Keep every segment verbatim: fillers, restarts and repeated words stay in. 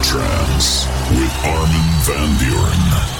Trance with Armin van Buuren.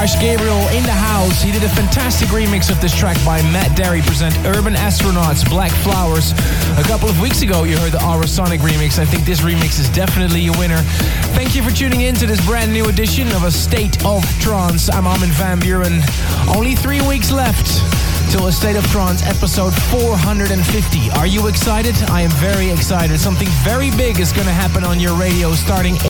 Josh Gabriel in the house. He did a fantastic remix of this track by Matt Derry, present Urban Astronauts, Black Flowers. A couple of weeks ago, you heard the Aurosonic remix. I think this remix is definitely a winner. Thank you for tuning in to this brand new edition of A State of Trance. I'm Armin van Buuren. Only three weeks left till A State of Trance episode four hundred fifty. Are you excited? I am very excited. Something very big is going to happen on your radio starting